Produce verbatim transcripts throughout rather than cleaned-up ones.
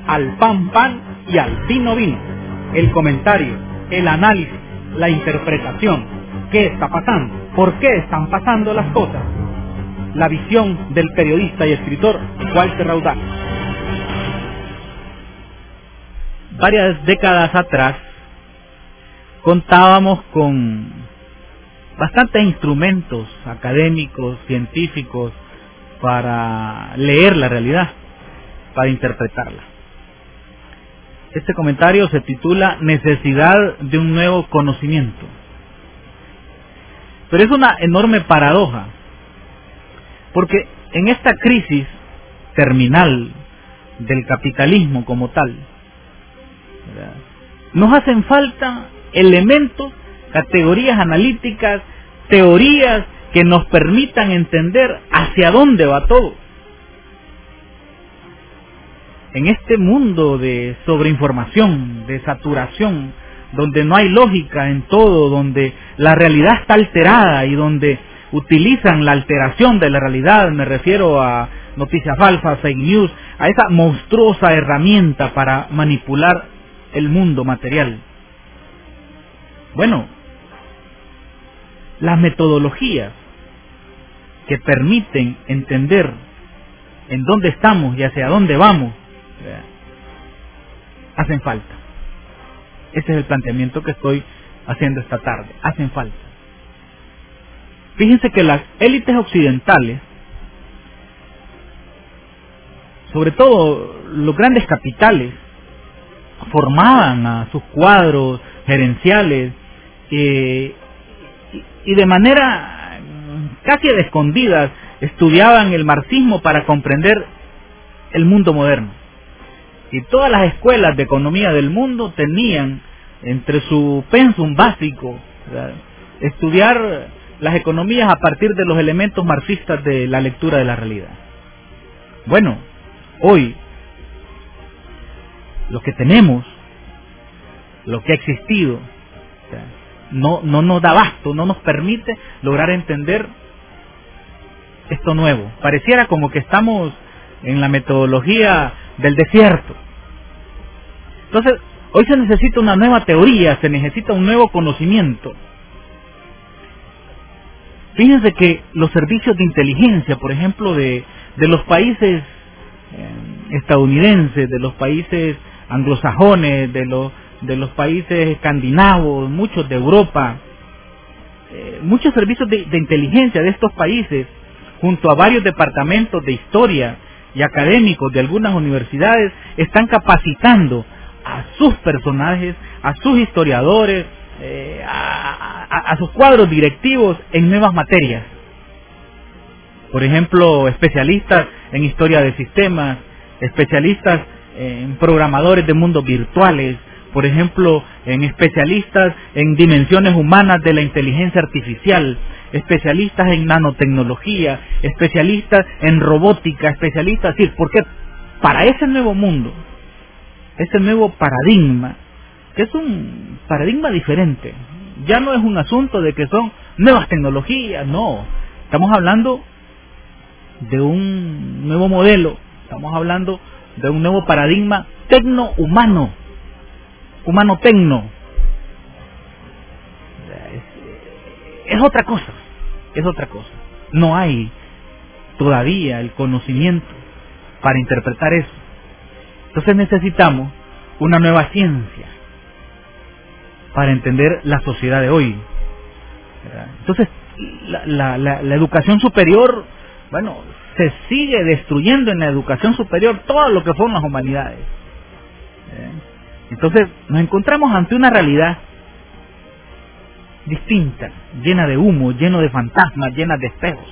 al pan pan y al vino vino. El comentario, el análisis, la interpretación. ¿Qué está pasando? ¿Por qué están pasando las cosas? La visión del periodista y escritor Walter Raudal. Varias décadas atrás contábamos con bastantes instrumentos académicos, científicos, para leer la realidad, para interpretarla. Este comentario se titula Necesidad de un nuevo conocimiento. Pero es una enorme paradoja, porque en esta crisis terminal del capitalismo como tal, ¿verdad?, nos hacen falta elementos, categorías analíticas, teorías que nos permitan entender hacia dónde va todo. En este mundo de sobreinformación, de saturación, donde no hay lógica en todo, donde la realidad está alterada y donde utilizan la alteración de la realidad, me refiero a noticias falsas, fake news, a esa monstruosa herramienta para manipular el mundo material. Bueno, las metodologías que permiten entender en dónde estamos y hacia dónde vamos, ¿verdad?, hacen falta. Ese es el planteamiento que estoy haciendo esta tarde. Hacen falta. Fíjense que las élites occidentales, sobre todo los grandes capitales, formaban a sus cuadros gerenciales eh, y de manera casi de escondidas estudiaban el marxismo para comprender el mundo moderno. Y todas las escuelas de economía del mundo tenían entre su pensum básico, ¿verdad?, estudiar las economías a partir de los elementos marxistas de la lectura de la realidad. Bueno, hoy lo que tenemos, lo que ha existido, ¿verdad?, no, no nos da abasto, no nos permite lograr entender esto nuevo. Pareciera como que estamos en la metodología del desierto. Entonces, hoy se necesita una nueva teoría, se necesita un nuevo conocimiento. Fíjense que los servicios de inteligencia, por ejemplo, de, de los países eh, estadounidenses, de los países anglosajones, de los, de los países escandinavos, muchos de Europa, eh, muchos servicios de, de inteligencia de estos países, junto a varios departamentos de historia y académicos de algunas universidades, están capacitando a sus personajes, a sus historiadores, eh, a, a, a sus cuadros directivos en nuevas materias. Por ejemplo, especialistas en historia de sistemas, especialistas en programadores de mundos virtuales, por ejemplo, en especialistas en dimensiones humanas de la inteligencia artificial, especialistas en nanotecnología, especialistas en robótica, especialistas, sí, porque para ese nuevo mundo, ese nuevo paradigma, que es un paradigma diferente, ya no es un asunto de que son nuevas tecnologías, no, estamos hablando de un nuevo modelo, estamos hablando de un nuevo paradigma tecno-humano, humano-tecno. Es, es otra cosa, es otra cosa. No hay todavía el conocimiento para interpretar eso. Entonces necesitamos una nueva ciencia para entender la sociedad de hoy, ¿verdad? Entonces la, la, la, la educación superior, bueno, se sigue destruyendo en la educación superior todo lo que fueron las humanidades. ¿Eh? Entonces nos encontramos ante una realidad distinta, llena de humo, lleno de fantasmas, llena de espejos,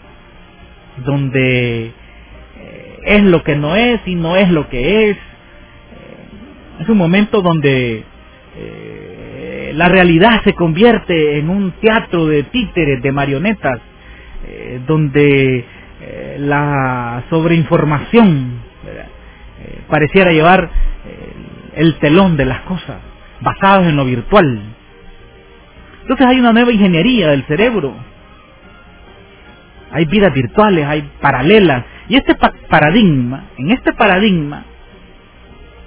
donde eh, es lo que no es y no es lo que es. Eh, es un momento donde eh, la realidad se convierte en un teatro de títeres, de marionetas, eh, donde eh, la sobreinformación eh, pareciera llevar eh, el telón de las cosas, basados en lo virtual. Entonces hay una nueva ingeniería del cerebro, hay vidas virtuales, hay paralelas, y este pa paradigma, en este paradigma,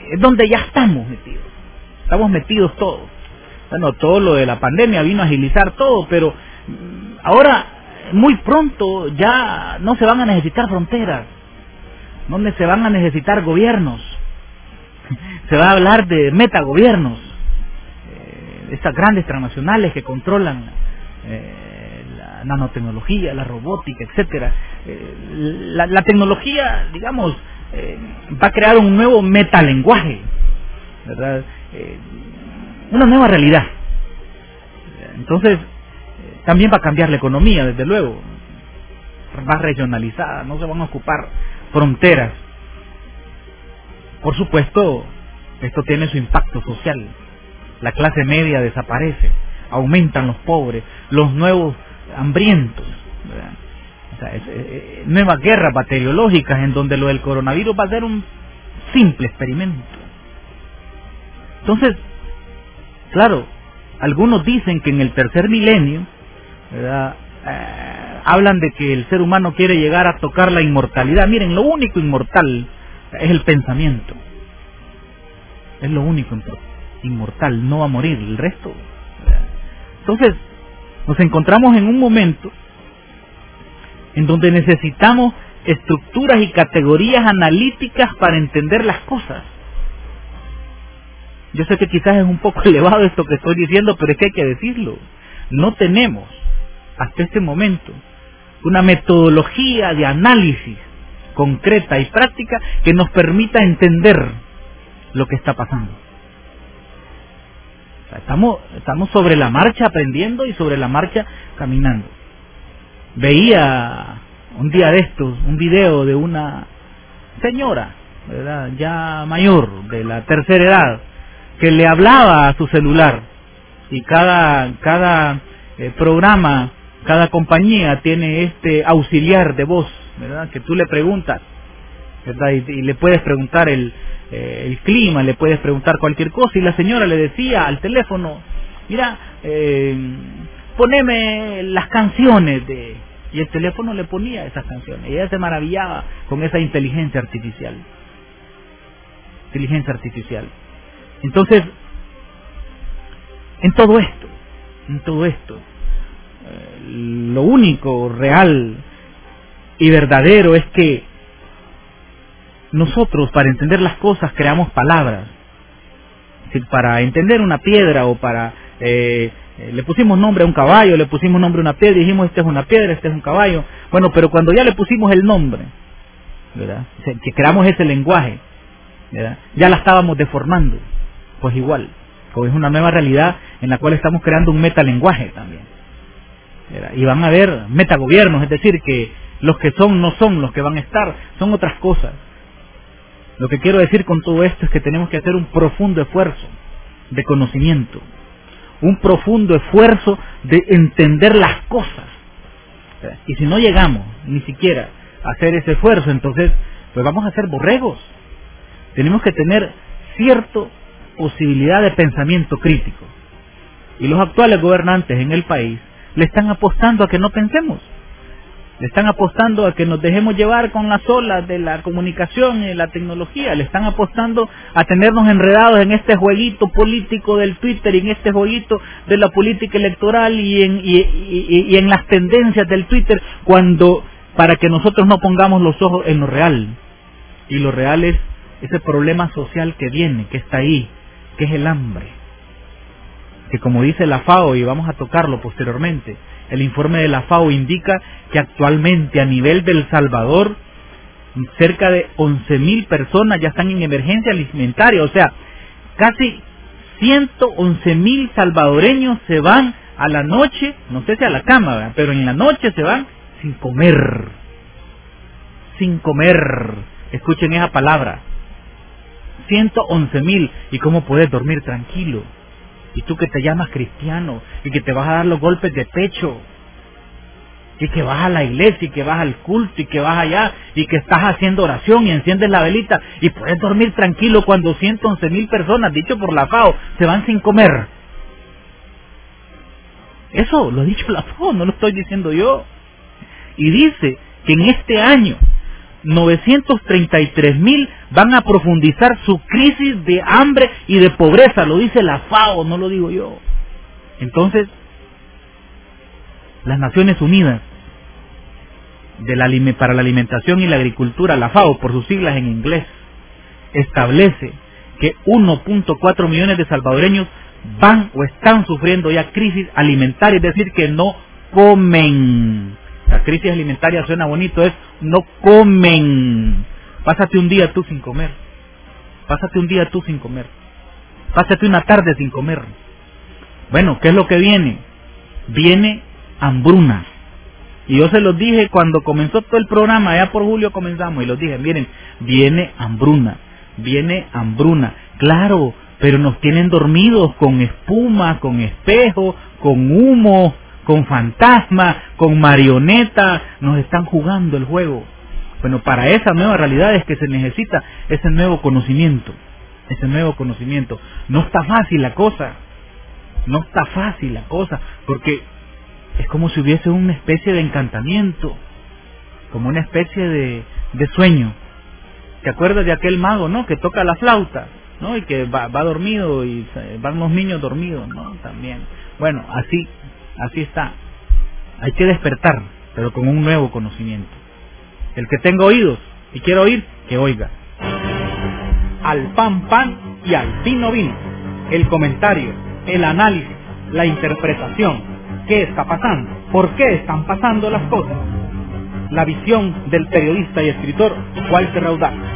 es donde ya estamos metidos. Estamos metidos todos. Bueno, todo lo de la pandemia vino a agilizar todo, pero ahora, muy pronto, ya no se van a necesitar fronteras, donde se van a necesitar gobiernos. Se va a hablar de metagobiernos, eh, estas grandes transnacionales que controlan eh, la nanotecnología, la robótica, etcétera. Eh, la, la tecnología, digamos, eh, va a crear un nuevo metalenguaje, ¿verdad? Eh, una nueva realidad. Entonces, eh, también va a cambiar la economía, desde luego. Va regionalizada, no se van a ocupar fronteras. Por supuesto, esto tiene su impacto social. La clase media desaparece, aumentan los pobres, los nuevos hambrientos, ¿verdad? O sea, es, es, nuevas guerras bacteriológicas en donde lo del coronavirus va a ser un simple experimento. Entonces, claro, algunos dicen que en el tercer milenio, ¿verdad? Eh, hablan de que el ser humano quiere llegar a tocar la inmortalidad. Miren, lo único inmortal es el pensamiento. Es lo único inmortal, no va a morir el resto. Entonces, nos encontramos en un momento en donde necesitamos estructuras y categorías analíticas para entender las cosas. Yo sé que quizás es un poco elevado esto que estoy diciendo, pero es que hay que decirlo. No tenemos, hasta este momento, una metodología de análisis concreta y práctica que nos permita entender lo que está pasando. O sea, estamos, estamos sobre la marcha aprendiendo y sobre la marcha caminando. Veía un día de estos un video de una señora, ¿verdad?, ya mayor, de la tercera edad, que le hablaba a su celular, y cada cada eh, programa, cada compañía tiene este auxiliar de voz, ¿verdad?, que tú le preguntas, ¿verdad?, y, y le puedes preguntar el, eh, el clima, le puedes preguntar cualquier cosa, y la señora le decía al teléfono, mira, eh, poneme las canciones de... y el teléfono le ponía esas canciones, y ella se maravillaba con esa inteligencia artificial. Inteligencia artificial. Entonces, en todo esto, en todo esto, eh, lo único real y verdadero es que nosotros, para entender las cosas, creamos palabras. Es decir, para entender una piedra o para... Eh, eh, le pusimos nombre a un caballo, le pusimos nombre a una piedra y dijimos, esta es una piedra, este es un caballo. Bueno, pero cuando ya le pusimos el nombre, ¿verdad?, o sea, que creamos ese lenguaje, ¿verdad?, ya la estábamos deformando. Pues igual, como es una nueva realidad en la cual estamos creando un metalenguaje también, ¿verdad? Y van a haber metagobiernos, es decir, que los que son no son los que van a estar, son otras cosas. Lo que quiero decir con todo esto es que tenemos que hacer un profundo esfuerzo de conocimiento, un profundo esfuerzo de entender las cosas. Y si no llegamos ni siquiera a hacer ese esfuerzo, entonces pues vamos a ser borregos. Tenemos que tener cierta posibilidad de pensamiento crítico. Y los actuales gobernantes en el país le están apostando a que no pensemos. Le están apostando a que nos dejemos llevar con las olas de la comunicación y la tecnología. Le están apostando a tenernos enredados en este jueguito político del Twitter y en este jueguito de la política electoral y en, y, y, y en las tendencias del Twitter, cuando para que nosotros no pongamos los ojos en lo real. Y lo real es ese problema social que viene, que está ahí, que es el hambre. Que como dice la FAO, y vamos a tocarlo posteriormente, el informe de la FAO indica que actualmente a nivel del Salvador cerca de once mil personas ya están en emergencia alimentaria. O sea, casi ciento once mil salvadoreños se van a la noche, no sé si a la cama, ¿verdad?, pero en la noche se van sin comer. Sin comer. Escuchen esa palabra. ciento once mil. ¿Y cómo puedes dormir tranquilo? Y tú que te llamas cristiano, y que te vas a dar los golpes de pecho, y que vas a la iglesia, y que vas al culto, y que vas allá, y que estás haciendo oración, y enciendes la velita, y puedes dormir tranquilo cuando ciento once mil personas, dicho por la FAO, se van sin comer. Eso lo ha dicho la FAO, no lo estoy diciendo yo. Y dice que en este año novecientos treinta y tres mil van a profundizar su crisis de hambre y de pobreza, lo dice la FAO, no lo digo yo. Entonces, las Naciones Unidas de la, para la Alimentación y la Agricultura, la FAO por sus siglas en inglés, establece que uno punto cuatro millones de salvadoreños van o están sufriendo ya crisis alimentaria, es decir, que no comen. La crisis alimentaria suena bonito, es no comen. Pásate un día tú sin comer. Pásate un día tú sin comer. Pásate una tarde sin comer. Bueno, ¿qué es lo que viene? Viene hambruna. Y yo se los dije cuando comenzó todo el programa, allá por julio comenzamos, y los dije, miren, viene hambruna, viene hambruna. Claro, pero nos tienen dormidos con espuma, con espejo, con humo, con fantasma, con marioneta, nos están jugando el juego. Bueno, para esa nueva realidad es que se necesita ese nuevo conocimiento, ese nuevo conocimiento. No está fácil la cosa, no está fácil la cosa, porque es como si hubiese una especie de encantamiento, como una especie de, de sueño. ¿Te acuerdas de aquel mago, no? Que toca la flauta, ¿no? Y que va, va dormido y van los niños dormidos, ¿no? También. Bueno, así, así está. Hay que despertar, pero con un nuevo conocimiento. El que tenga oídos y quiera oír, que oiga. Al pan pan y al vino vino. El comentario, el análisis, la interpretación. ¿Qué está pasando? ¿Por qué están pasando las cosas? La visión del periodista y escritor Walter Raudal.